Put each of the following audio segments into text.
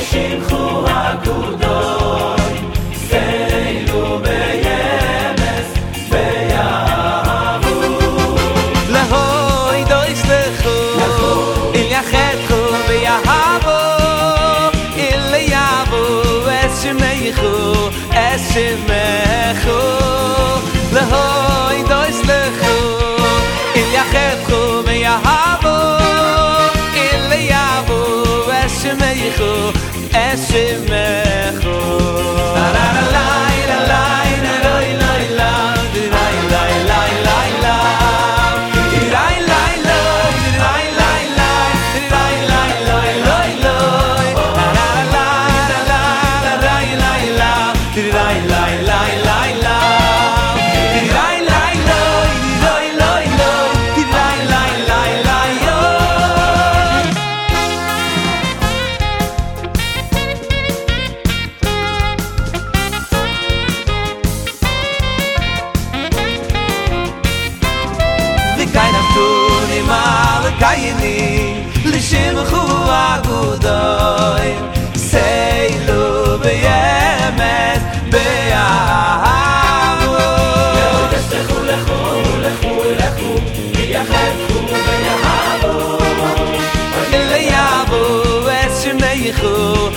לשמחו הגודוי סיירו בימס ויעבו להוי דו יסלחו אל יחדכו ויעבו אל יעבו אשמחו להוי דו יסלחו אל יחדכו ויעבו אל יעבו אשמחו la la la la la la la la la Kayni lishimchu agudoi seilu beyemes be'ahavu lechu lechu lechu lechu yachedchu be'ahavu le'yavu eshemechu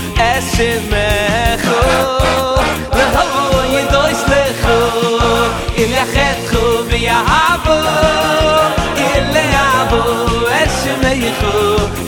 lehovu yidois lechu yachedchu be'ahavu le'yavu eshemechu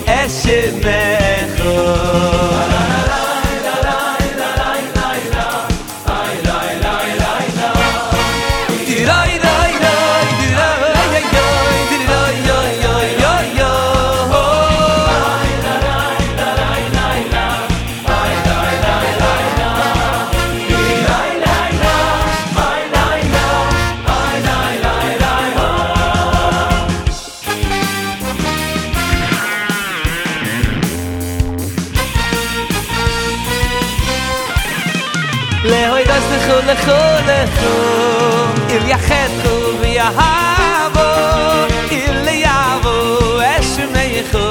להוי דסלחו לכו לכו אל יחדכו ויעבו אל יעבו אשמחו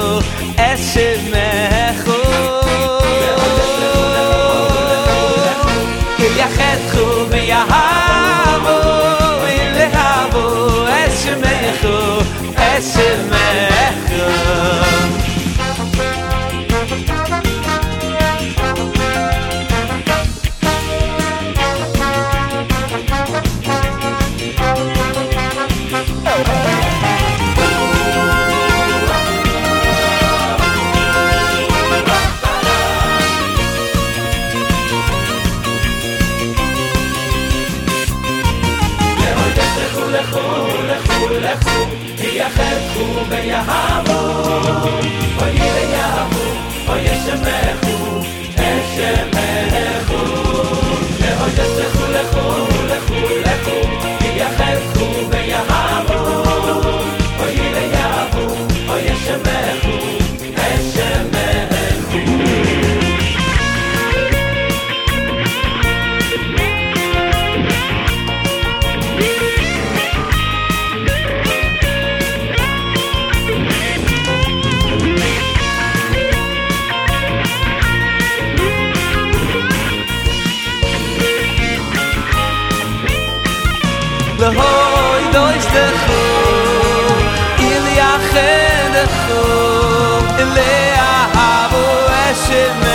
אל יחדכו ויעבו אל יעבו אשמחו יחדכו ויעבו אוי יעבו אוי ישמחו להוי יסלחו לכו לכו לכו יחדכו ויעבו אוי יעבו אוי ישמחו להוי דו יסלחו אל יחדכו אל יעבו